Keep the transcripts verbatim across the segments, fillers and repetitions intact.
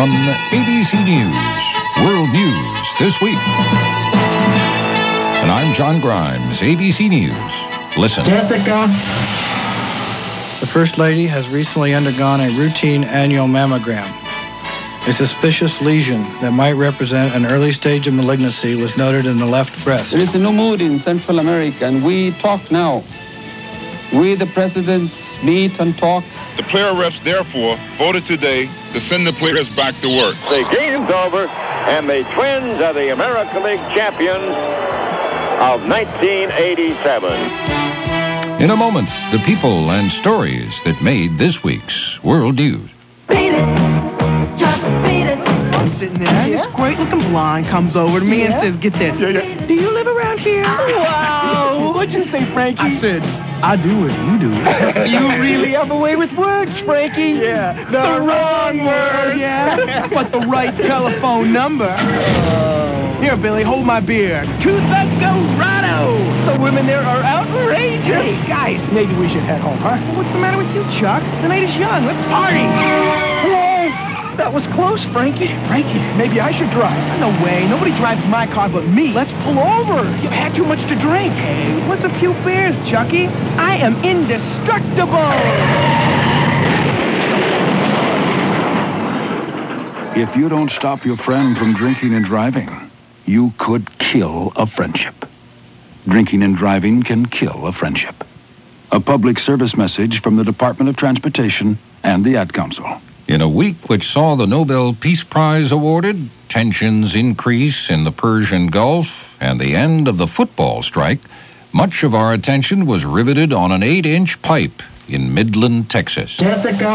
From A B C News, World News This Week. And I'm John Grimes, A B C News. Listen. Jessica. The First Lady has recently undergone a routine annual mammogram. A suspicious lesion that might represent an early stage of malignancy was noted in the left breast. There is a new mood in Central America, and we talk now. We, the presidents, meet and talk. The player reps, therefore, voted today to send the players back to work. The game's over, and the Twins are the American League champions of nineteen eighty-seven. In a moment, the people and stories that made this week's World News. Beat it. Just beat it. I'm sitting there, Yeah? this great looking blonde comes over to me Yeah? and says, get this. Yeah, yeah. Do you live around here? Wow. What'd you say, Frankie? I said, I do as you do. You really have a way with words, Frankie. Yeah. The wrong word. Yeah. But the right telephone number. Here, Billy, hold my beer. To the Dorado. The women there are outrageous. Hey, guys, maybe we should head home, huh? What's the matter with you, Chuck? The night is young. Let's party. Whoa. That was close, Frankie. Frankie, maybe I should drive. No way. Nobody drives my car but me. Let's pull over. You've had too much to drink. What's a few beers, Chucky? I am indestructible. If you don't stop your friend from drinking and driving, you could kill a friendship. Drinking and driving can kill a friendship. A public service message from the Department of Transportation and the Ad Council. In a week which saw the Nobel Peace Prize awarded, tensions increase in the Persian Gulf, and the end of the football strike, much of our attention was riveted on an eight-inch pipe in Midland, Texas. Jessica.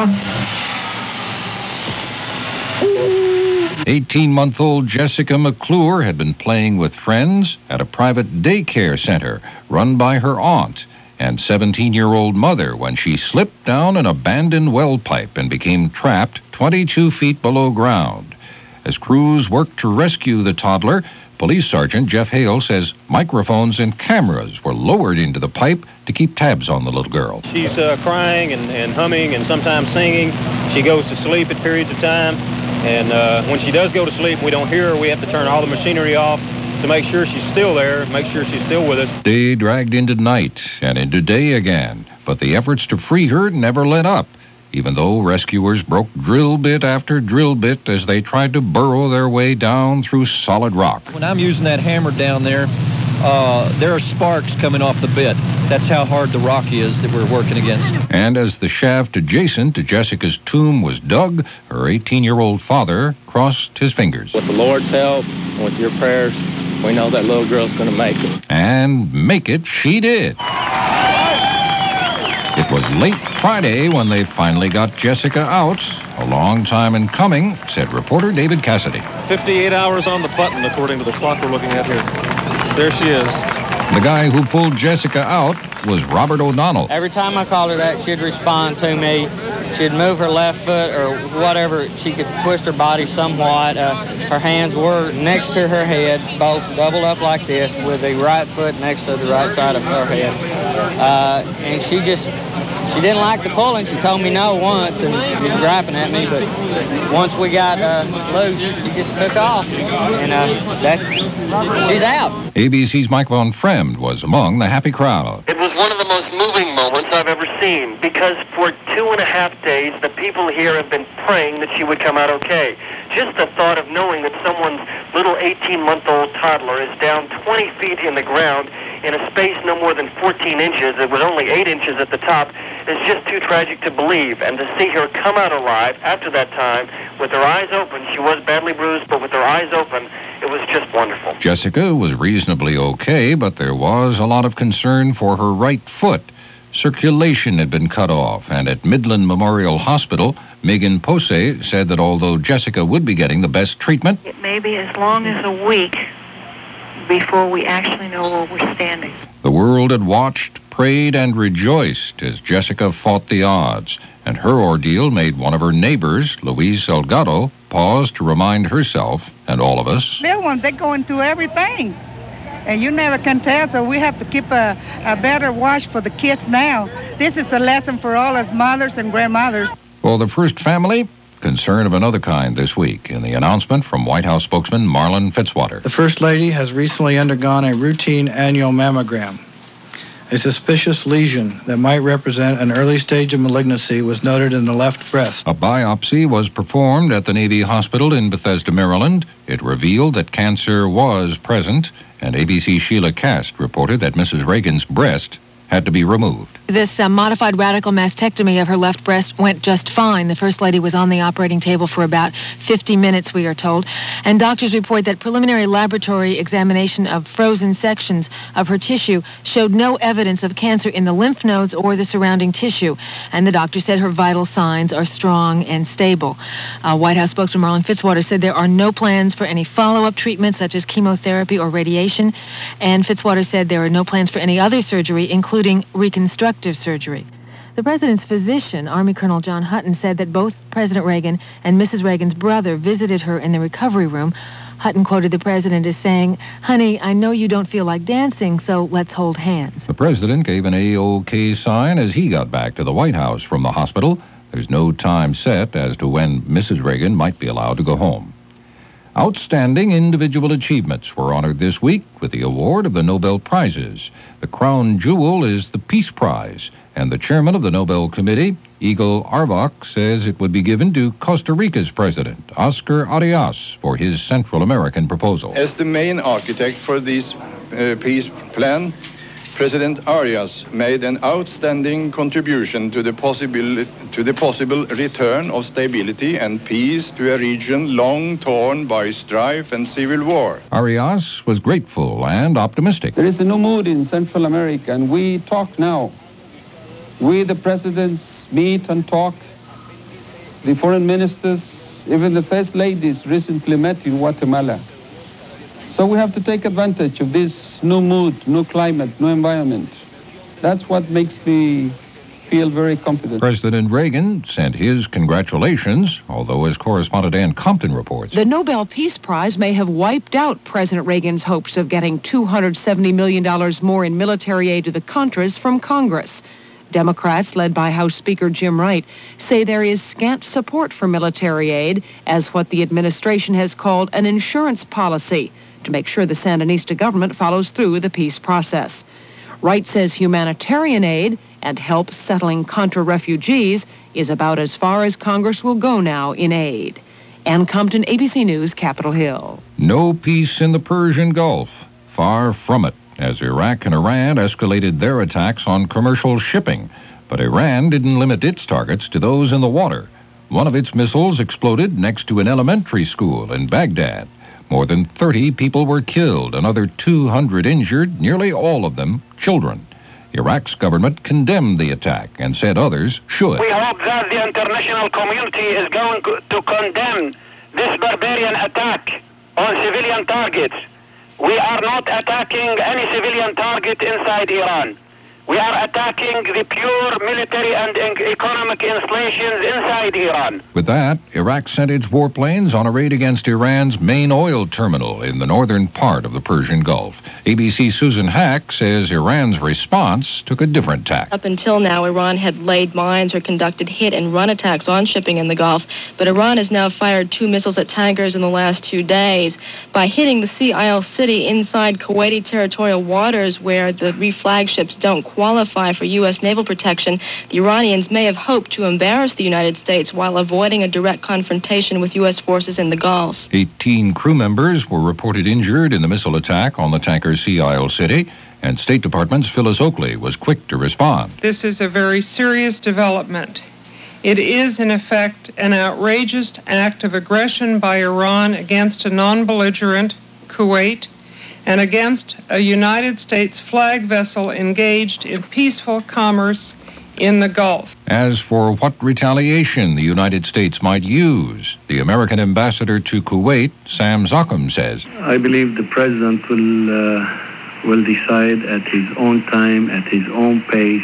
eighteen-month-old Jessica McClure had been playing with friends at a private daycare center run by her aunt and seventeen-year-old mother when she slipped down an abandoned well pipe and became trapped twenty-two feet below ground. As crews worked to rescue the toddler, Police Sergeant Jeff Hale says microphones and cameras were lowered into the pipe to keep tabs on the little girl. She's uh, crying and, and humming and sometimes singing. She goes to sleep at periods of time. And uh, when she does go to sleep and we don't hear her, we have to turn all the machinery off to make sure she's still there, make sure she's still with us. Day dragged into night and into day again, but the efforts to free her never let up, even though rescuers broke drill bit after drill bit as they tried to burrow their way down through solid rock. When I'm using that hammer down there, uh, there are sparks coming off the bit. That's how hard the rock is that we're working against. And as the shaft adjacent to Jessica's tomb was dug, her eighteen-year-old father crossed his fingers. With the Lord's help, with your prayers, we know that little girl's going to make it. And make it she did. It was late Friday when they finally got Jessica out. A long time in coming, said reporter David Cassidy. fifty-eight hours on the button, according to the clock we're looking at here. There she is. The guy who pulled Jessica out was Robert O'Donnell. Every time I called her that, she'd respond to me. She'd move her left foot or whatever. She could twist her body somewhat. Uh, her hands were next to her head, both doubled up like this, with the right foot next to the right side of her head. Uh, and she just, she didn't like the pulling. She told me no once, and she was griping at me. But once we got uh, loose, she just took off, and uh, that she's out. A B C's Mike Von Fremd was among the happy crowd. It was one of the most moving moments I've ever seen, because for two and a half days, the people here have been praying that she would come out okay. Just the thought of knowing that someone's little eighteen-month-old toddler is down twenty feet in the ground in a space no more than fourteen inches, it was only eight inches at the top, is just too tragic to believe. And to see her come out alive after that time, with her eyes open, she was badly bruised, but with her eyes open, it was just wonderful. Jessica was reasonably okay, but there was a lot of concern for her right foot. Circulation had been cut off, and at Midland Memorial Hospital, Megan Posey said that although Jessica would be getting the best treatment, it may be as long as a week before we actually know where we're standing. The world had watched, prayed, and rejoiced as Jessica fought the odds, and her ordeal made one of her neighbors, Louise Salgado, pause to remind herself, and all of us, they're ones, they're going through everything. And you never can tell, so we have to keep a, a better watch for the kids now. This is a lesson for all us mothers and grandmothers. For the first family, concern of another kind this week in the announcement from White House spokesman Marlin Fitzwater. The First Lady has recently undergone a routine annual mammogram. A suspicious lesion that might represent an early stage of malignancy was noted in the left breast. A biopsy was performed at the Navy Hospital in Bethesda, Maryland. It revealed that cancer was present, and A B C's Sheila Kast reported that Missus Reagan's breast had to be removed. This uh, modified radical mastectomy of her left breast went just fine. The First Lady was on the operating table for about fifty minutes, we are told. And doctors report that preliminary laboratory examination of frozen sections of her tissue showed no evidence of cancer in the lymph nodes or the surrounding tissue. And the doctor said her vital signs are strong and stable. Uh, White House spokesman Marlin Fitzwater said there are no plans for any follow-up treatments such as chemotherapy or radiation. And Fitzwater said there are no plans for any other surgery, including including reconstructive surgery. The president's physician, Army Colonel John Hutton, said that both President Reagan and Missus Reagan's brother visited her in the recovery room. Hutton quoted the president as saying, "Honey, I know you don't feel like dancing, so let's hold hands." The president gave an A OK sign as he got back to the White House from the hospital. There's no time set as to when Missus Reagan might be allowed to go home. Outstanding individual achievements were honored this week with the award of the Nobel Prizes. The crown jewel is the Peace Prize, and the chairman of the Nobel Committee, Eagle Arvok, says it would be given to Costa Rica's president, Oscar Arias, for his Central American proposal. As the main architect for this uh, peace plan, President Arias made an outstanding contribution to the possible to the possible return of stability and peace to a region long torn by strife and civil war. Arias was grateful and optimistic. There is a new mood in Central America, and we talk now. We, the presidents, meet and talk. The foreign ministers, even the first ladies, recently met in Guatemala. So we have to take advantage of this new mood, new climate, new environment. That's what makes me feel very confident. President Reagan sent his congratulations, although as correspondent Ann Compton reports, the Nobel Peace Prize may have wiped out President Reagan's hopes of getting two hundred seventy million dollars more in military aid to the Contras from Congress. Democrats, led by House Speaker Jim Wright, say there is scant support for military aid as what the administration has called an insurance policy to make sure the Sandinista government follows through with the peace process. Wright says humanitarian aid and help settling Contra refugees is about as far as Congress will go now in aid. Ann Compton, A B C News, Capitol Hill. No peace in the Persian Gulf. Far from it, as Iraq and Iran escalated their attacks on commercial shipping. But Iran didn't limit its targets to those in the water. One of its missiles exploded next to an elementary school in Baghdad. More than thirty people were killed, another two hundred injured, nearly all of them children. Iraq's government condemned the attack and said others should. We hope that the international community is going to condemn this barbarian attack on civilian targets. We are not attacking any civilian target inside Iran. We are attacking the pure military and economic installations inside Iran. With that, Iraq sent its warplanes on a raid against Iran's main oil terminal in the northern part of the Persian Gulf. A B C's Susan Hack says Iran's response took a different tack. Up until now, Iran had laid mines or conducted hit-and-run attacks on shipping in the Gulf, but Iran has now fired two missiles at tankers in the last two days. By hitting the Sea Isle city inside Kuwaiti territorial waters where the reflagged ships don't qualify for U S naval protection, the Iranians may have hoped to embarrass the United States while avoiding a direct confrontation with U S forces in the Gulf. Eighteen crew members were reported injured in the missile attack on the tanker Sea Isle City, and State Department's Phyllis Oakley was quick to respond. This is a very serious development. It is, in effect, an outrageous act of aggression by Iran against a non-belligerent Kuwait and against a United States flag vessel engaged in peaceful commerce in the Gulf. As for what retaliation the United States might use, the American ambassador to Kuwait, Sam Zakkum, says, I believe the president will uh, will decide at his own time, at his own pace,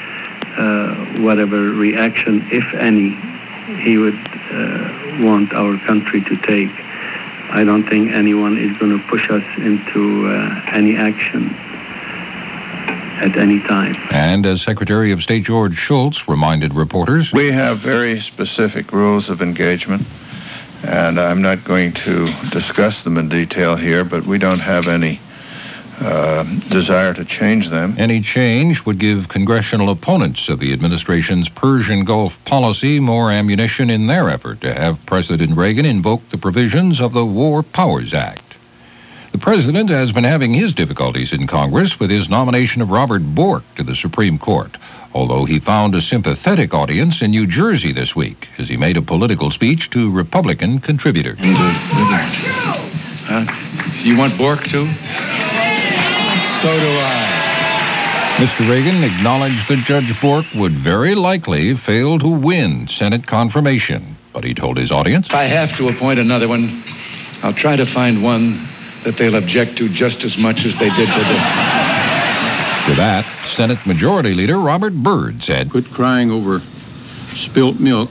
uh, whatever reaction, if any, he would uh, want our country to take. I don't think anyone is going to push us into uh, any action. at any time. And as Secretary of State George Shultz reminded reporters, we have very specific rules of engagement, and I'm not going to discuss them in detail here, but we don't have any uh, desire to change them. Any change would give congressional opponents of the administration's Persian Gulf policy more ammunition in their effort to have President Reagan invoke the provisions of the War Powers Act. The president has been having his difficulties in Congress with his nomination of Robert Bork to the Supreme Court, although he found a sympathetic audience in New Jersey this week as he made a political speech to Republican contributors. Huh? You want Bork too? So do I. Mister Reagan acknowledged that Judge Bork would very likely fail to win Senate confirmation, but he told his audience, If I have to appoint another one, I'll try to find one that they'll object to just as much as they did to this. To that, Senate Majority Leader Robert Byrd said, Quit crying over spilt milk.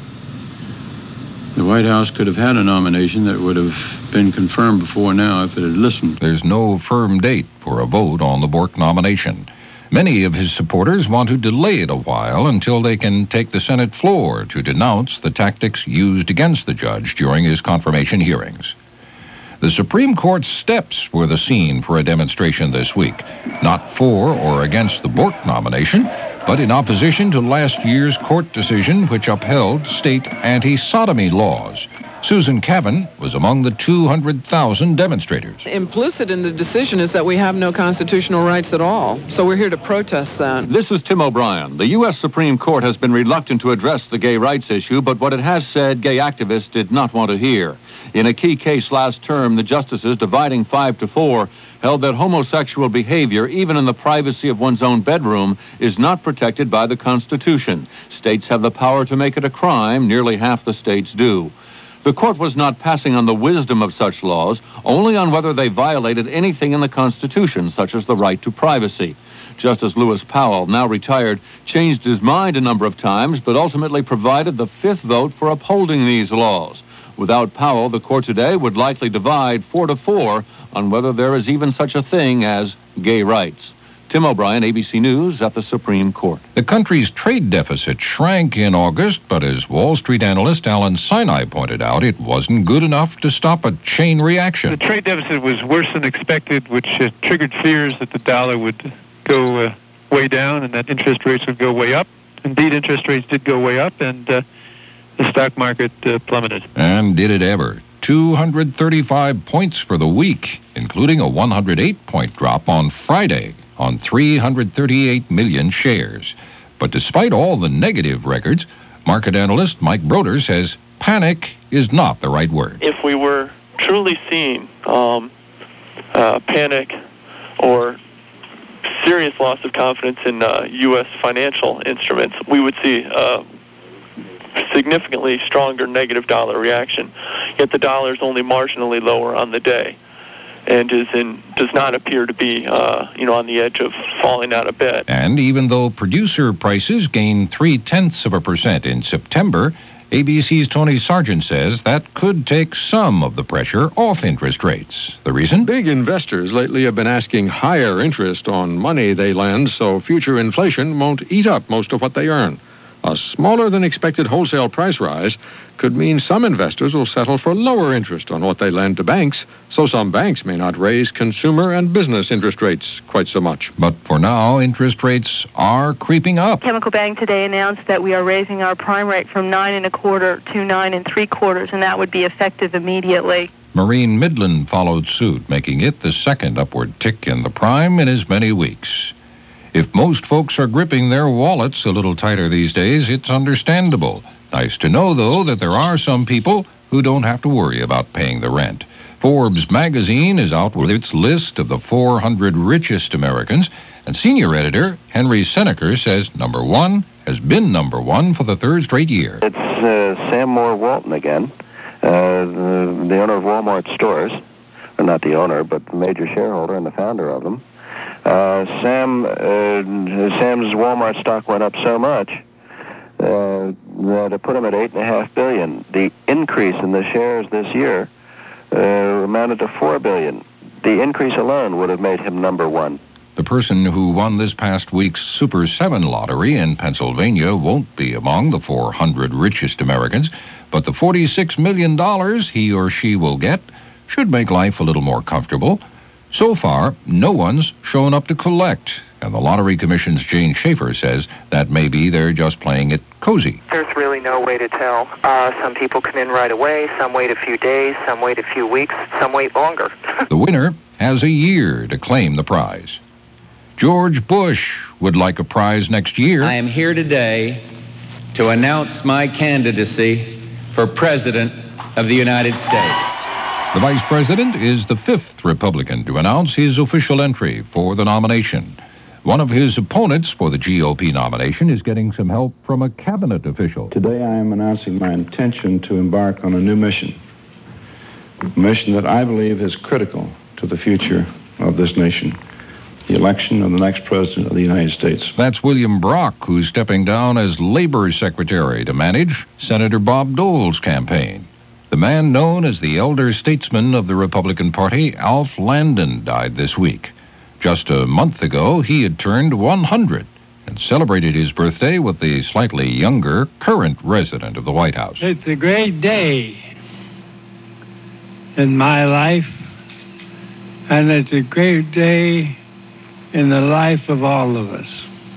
The White House could have had a nomination that would have been confirmed before now if it had listened. There's no firm date for a vote on the Bork nomination. Many of his supporters want to delay it a while until they can take the Senate floor to denounce the tactics used against the judge during his confirmation hearings. The Supreme Court steps were the scene for a demonstration this week, not for or against the Bork nomination, but in opposition to last year's court decision which upheld state anti-sodomy laws. Susan Cavan was among the two hundred thousand demonstrators. Implicit in the decision is that we have no constitutional rights at all, so we're here to protest that. This is Tim O'Brien. The U S Supreme Court has been reluctant to address the gay rights issue, but what it has said, gay activists did not want to hear. In a key case last term, the justices, dividing five to four, held that homosexual behavior, even in the privacy of one's own bedroom, is not protected by the Constitution. States have the power to make it a crime. Nearly half the states do. The court was not passing on the wisdom of such laws, only on whether they violated anything in the Constitution, such as the right to privacy. Justice Lewis Powell, now retired, changed his mind a number of times, but ultimately provided the fifth vote for upholding these laws. Without Powell, the court today would likely divide four to four on whether there is even such a thing as gay rights. Tim O'Brien, A B C News, at the Supreme Court. The country's trade deficit shrank in August, but as Wall Street analyst Alan Sinai pointed out, it wasn't good enough to stop a chain reaction. The trade deficit was worse than expected, which uh, triggered fears that the dollar would go uh, way down and that interest rates would go way up. Indeed, interest rates did go way up, and uh, the stock market uh, plummeted. And did it ever. two hundred thirty-five points for the week, including a one hundred eight point drop on Friday on three hundred thirty-eight million shares. But despite all the negative records, market analyst Mike Broder says panic is not the right word. If we were truly seeing um, uh, panic or serious loss of confidence in uh, U S financial instruments, we would see a significantly stronger negative dollar reaction. Yet the dollar is only marginally lower on the day, and is in does not appear to be, uh, you know, on the edge of falling out a bit. And even though producer prices gained three-tenths of a percent in September, A B C's Tony Sargent says that could take some of the pressure off interest rates. The reason? Big investors lately have been asking higher interest on money they lend so future inflation won't eat up most of what they earn. A smaller than expected wholesale price rise could mean some investors will settle for lower interest on what they lend to banks, so some banks may not raise consumer and business interest rates quite so much. But for now, interest rates are creeping up. Chemical Bank today announced that we are raising our prime rate from nine and a quarter to nine and three quarters, and that would be effective immediately. Marine Midland followed suit, making it the second upward tick in the prime in as many weeks. If most folks are gripping their wallets a little tighter these days, it's understandable. Nice to know, though, that there are some people who don't have to worry about paying the rent. Forbes magazine is out with its list of the four hundred richest Americans, and senior editor Henry Seneker says number one has been number one for the third straight year. It's uh, Sam Moore Walton again, uh, the, the owner of Walmart stores. Well, not the owner, but the major shareholder and the founder of them. Uh, Sam, uh, Sam's Walmart stock went up so much uh, that it put him at eight and a half billion. The increase in the shares this year uh, amounted to four billion. The increase alone would have made him number one. The person who won this past week's Super seven lottery in Pennsylvania won't be among the four hundred richest Americans, but the forty-six million dollars he or she will get should make life a little more comfortable. So far, no one's shown up to collect, and the Lottery Commission's Jane Schaefer says that maybe they're just playing it cozy. There's really no way to tell. Uh, some people come in right away, some wait a few days, some wait a few weeks, some wait longer. The winner has a year to claim the prize. George Bush would like a prize next year. I am here today to announce my candidacy for President of the United States. The Vice President is the fifth Republican to announce his official entry for the nomination. One of his opponents for the G O P nomination is getting some help from a cabinet official. Today I am announcing my intention to embark on a new mission, a mission that I believe is critical to the future of this nation. The election of the next president of the United States. That's William Brock, who's stepping down as Labor Secretary to manage Senator Bob Dole's campaign. The man known as the elder statesman of the Republican Party, Alf Landon, died this week. Just a month ago, he had turned one hundred and celebrated his birthday with the slightly younger current resident of the White House. It's a great day in my life, and it's a great day in the life of all of us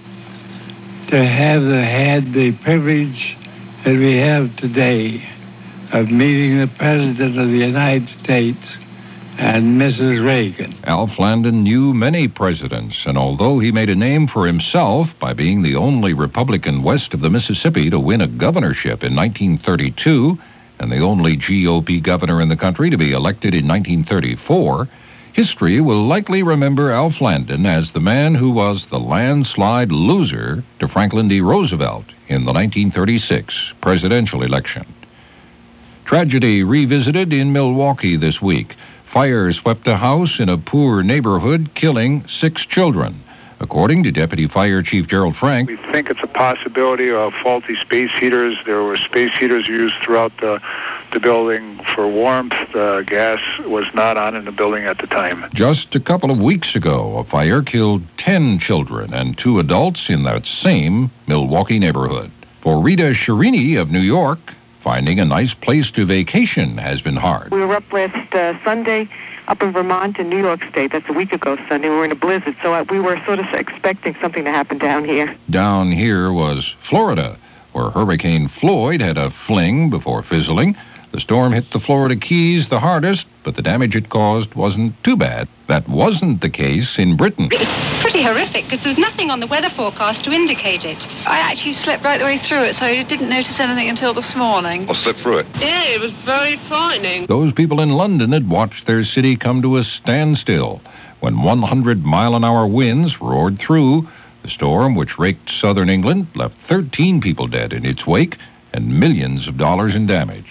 to have the, had the privilege that we have today of meeting the President of the United States and Missus Reagan. Alf Landon knew many presidents, and although he made a name for himself by being the only Republican west of the Mississippi to win a governorship in nineteen thirty-two and the only G O P governor in the country to be elected in nineteen thirty-four, history will likely remember Alf Landon as the man who was the landslide loser to Franklin D. Roosevelt in the nineteen thirty-six presidential election. Tragedy revisited in Milwaukee this week. Fire swept a house in a poor neighborhood, killing six children. According to Deputy Fire Chief Gerald Frank, we think it's a possibility of faulty space heaters. There were space heaters used throughout the, the building for warmth. The gas was not on in the building at the time. Just a couple of weeks ago, a fire killed ten children and two adults in that same Milwaukee neighborhood. For Rita Shirini of New York, finding a nice place to vacation has been hard. We were up last uh, Sunday up in Vermont and New York State. That's a week ago Sunday. We were in a blizzard, so uh, we were sort of expecting something to happen down here. Down here was Florida, where Hurricane Floyd had a fling before fizzling. The storm hit the Florida Keys the hardest, but the damage it caused wasn't too bad. That wasn't the case in Britain. It's pretty horrific because there's nothing on the weather forecast to indicate it. I actually slept right the way through it, so I didn't notice anything until this morning. I'll slip through it. Yeah, it was very frightening. Those people in London had watched their city come to a standstill when one hundred mile an hour winds roared through. The storm, which raked southern England, left thirteen people dead in its wake and millions of dollars in damage.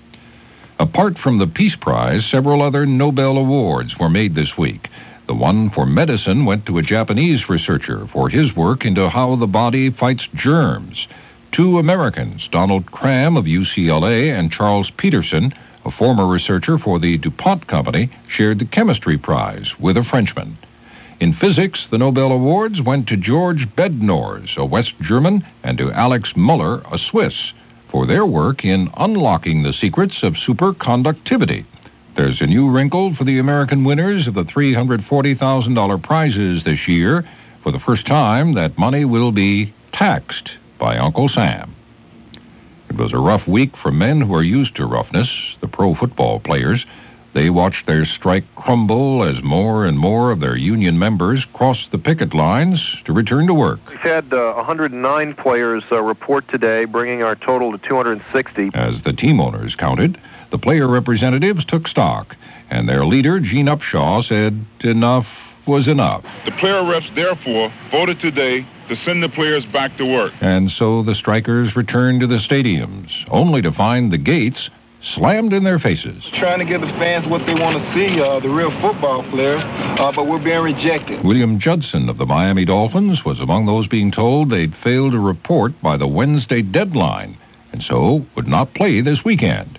Apart from the Peace Prize, several other Nobel Awards were made this week. The one for medicine went to a Japanese researcher for his work into how the body fights germs. Two Americans, Donald Cram of U C L A and Charles Peterson, a former researcher for the DuPont Company, shared the chemistry prize with a Frenchman. In physics, the Nobel Awards went to George Bednorz, a West German, and to Alex Muller, a Swiss, for their work in unlocking the secrets of superconductivity. There's a new wrinkle for the American winners of the three hundred forty thousand dollars prizes this year. For the first time, that money will be taxed by Uncle Sam. It was a rough week for men who are used to roughness, the pro football players. They watched their strike crumble as more and more of their union members crossed the picket lines to return to work. We've had uh, one hundred nine players uh, report today, bringing our total to two hundred sixty. As the team owners counted, the player representatives took stock, and their leader, Gene Upshaw, said enough was enough. The player reps, therefore, voted today to send the players back to work. And so the strikers returned to the stadiums, only to find the gates slammed in their faces. Trying to give the fans what they want to see, uh, the real football players, uh, but we're being rejected. William Judson of the Miami Dolphins was among those being told they'd failed to report by the Wednesday deadline, and so would not play this weekend.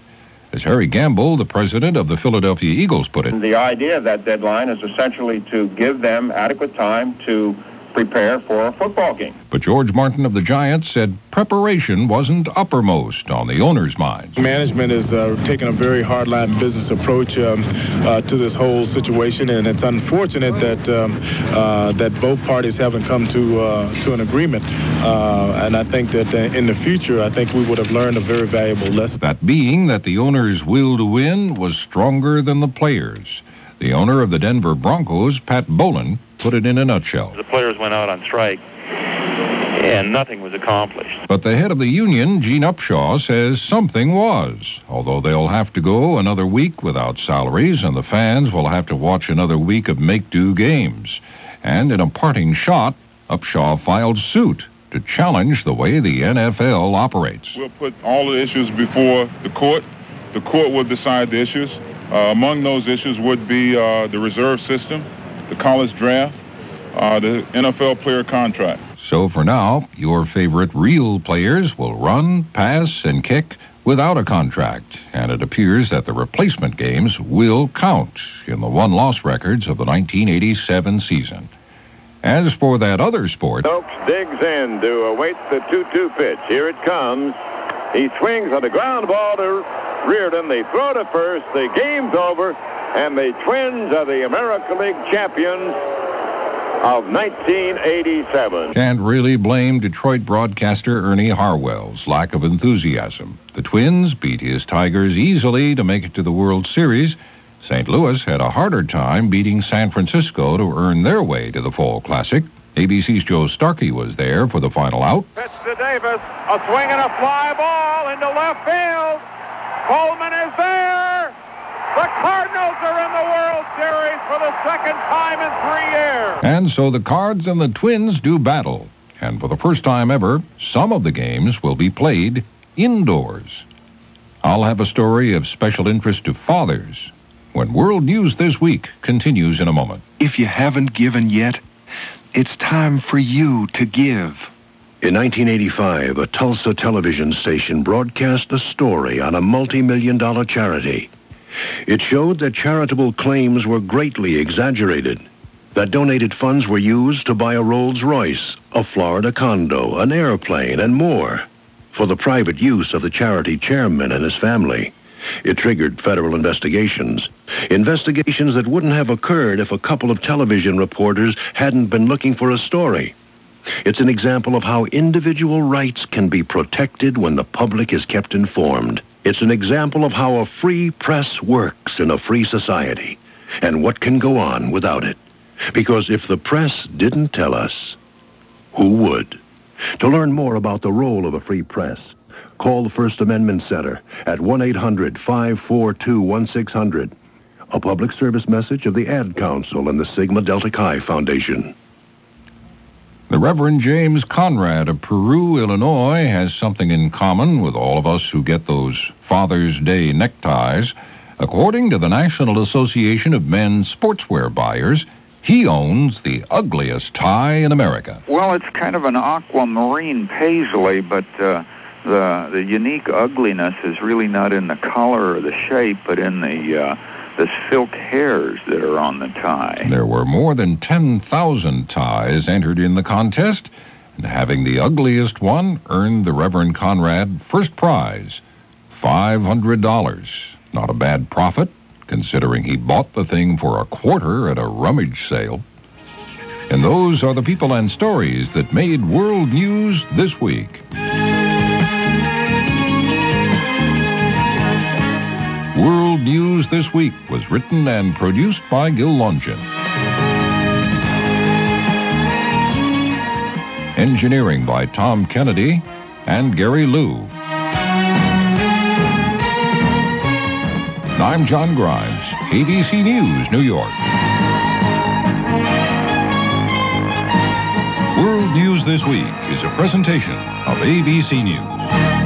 As Harry Gamble, the president of the Philadelphia Eagles, put it. The idea of that deadline is essentially to give them adequate time to prepare for a football game. But George Martin of the Giants said preparation wasn't uppermost on the owners' minds. Management is uh, taking a very hardline business approach um, uh, to this whole situation, and it's unfortunate that um, uh, that both parties haven't come to uh, to an agreement. Uh, and I think that uh, in the future, I think we would have learned a very valuable lesson. That being that the owners' will to win was stronger than the players. The owner of the Denver Broncos, Pat Bowlen, put it in a nutshell. The players went out on strike, and nothing was accomplished. But the head of the union, Gene Upshaw, says something was, although they'll have to go another week without salaries, and the fans will have to watch another week of make-do games. And in a parting shot, Upshaw filed suit to challenge the way the N F L operates. We'll put all the issues before the court. The court will decide the issues. Uh, among those issues would be uh, the reserve system, the college draft, uh, the N F L player contract. So for now, your favorite real players will run, pass, and kick without a contract. And it appears that the replacement games will count in the one-loss records of the nineteen eighty-seven season. As for that other sport... Stokes digs in to await the two two pitch. Here it comes. He swings on the ground ball to Reardon. They throw to first. The game's over. And the Twins are the American League champions of nineteen eighty-seven. Can't really blame Detroit broadcaster Ernie Harwell's lack of enthusiasm. The Twins beat his Tigers easily to make it to the World Series. Saint Louis had a harder time beating San Francisco to earn their way to the Fall Classic. A B C's Joe Starkey was there for the final out. Pitch to Davis, a swing and a fly ball into left field. Coleman is there. The Cardinals are in the World Series for the second time in three years. And so the Cards and the Twins do battle. And for the first time ever, some of the games will be played indoors. I'll have a story of special interest to fathers when World News This Week continues in a moment. If you haven't given yet, it's time for you to give. In nineteen eighty-five, a Tulsa television station broadcast a story on a multi-million dollar charity. It showed that charitable claims were greatly exaggerated, that donated funds were used to buy a Rolls-Royce, a Florida condo, an airplane, and more for the private use of the charity chairman and his family. It triggered federal investigations, investigations that wouldn't have occurred if a couple of television reporters hadn't been looking for a story. It's an example of how individual rights can be protected when the public is kept informed. It's an example of how a free press works in a free society and what can go on without it. Because if the press didn't tell us, who would? To learn more about the role of a free press, call the First Amendment Center at one eight hundred, five four two, one six zero zero. A public service message of the Ad Council and the Sigma Delta Chi Foundation. The Reverend James Conrad of Peru, Illinois, has something in common with all of us who get those Father's Day neckties. According to the National Association of Men Sportswear Buyers, he owns the ugliest tie in America. Well, it's kind of an aquamarine paisley, but uh, the the unique ugliness is really not in the color or the shape, but in the uh, the silk hairs that are on the tie. There were more than ten thousand ties entered in the contest, and having the ugliest one earned the Reverend Conrad first prize, five hundred dollars. Not a bad profit, considering he bought the thing for a quarter at a rummage sale. And those are the people and stories that made World News This Week. World News This Week was written and produced by Gil Longin. Engineering by Tom Kennedy and Gary Liu. I'm John Grimes, A B C News, New York. World News This Week is a presentation of A B C News.